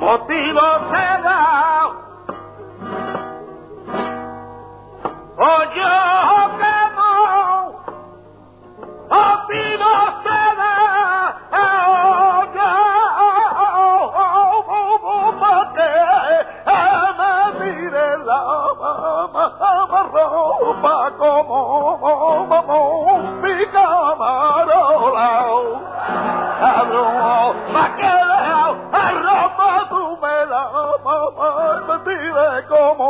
motivo será. O yo que no, motivo será. Porque me mire la ropa como mi camarola. Pa' que vea ropa tú me la tire como